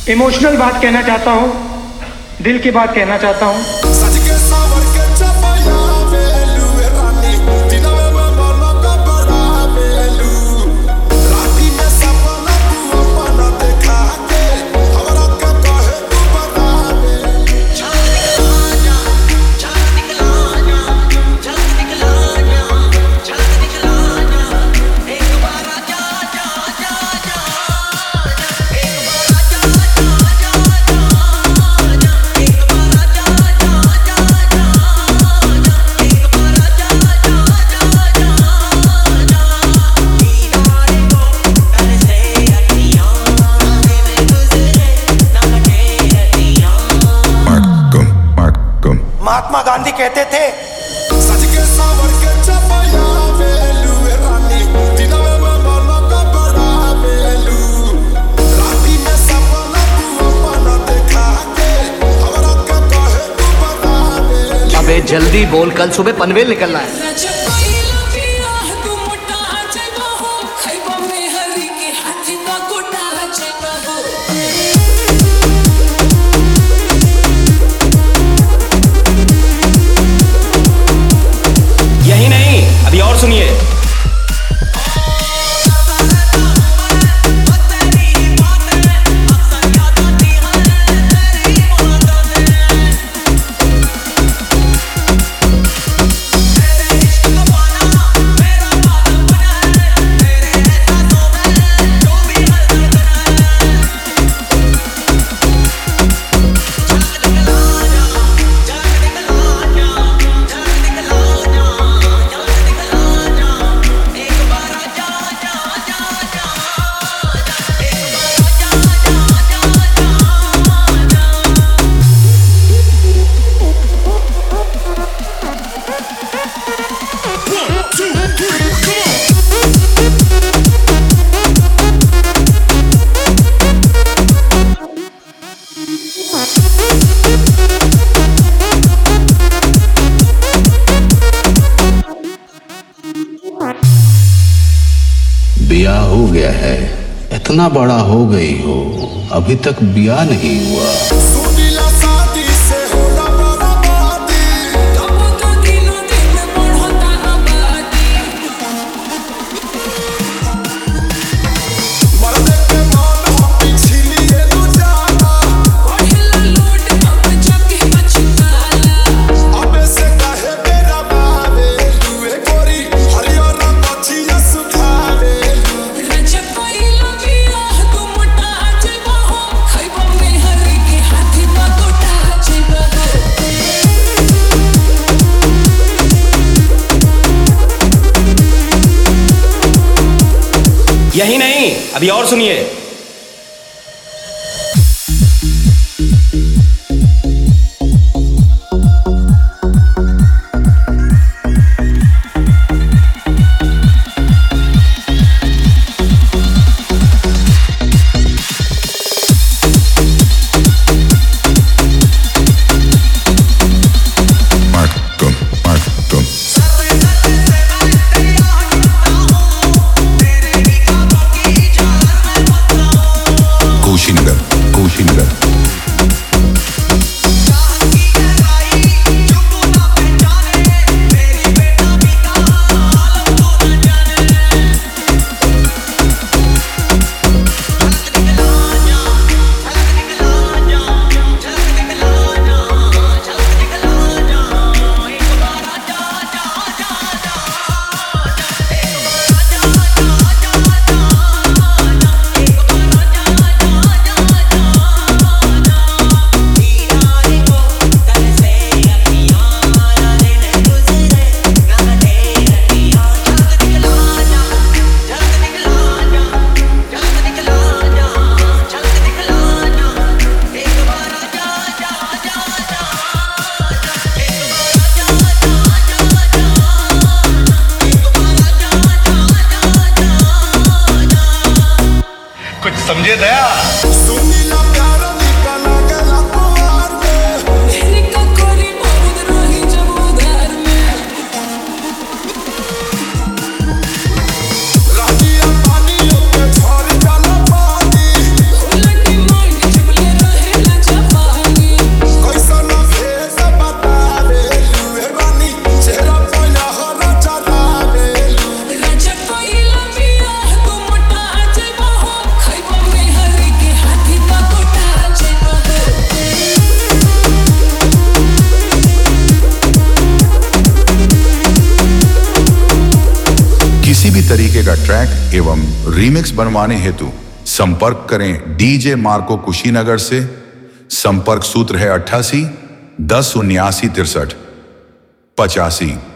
Emotional बात कहना चाहता हूँ, दिल की बात कहना चाहता हूँ। महात्मा गांधी कहते थे, अबे जल्दी बोल, कल सुबह पनवेल निकलना है। यही नहीं, अभी और सुनिए। ब्याह हो गया है, इतना बड़ा हो गई हो, अभी तक ब्याह नहीं हुआ। यही नहीं, अभी और सुनिए। समझे दया। भी तरीके का ट्रैक एवं रीमिक्स बनवाने हेतु संपर्क करें डीजे मार्को कुशीनगर से। संपर्क सूत्र है 88 10 79 63 85।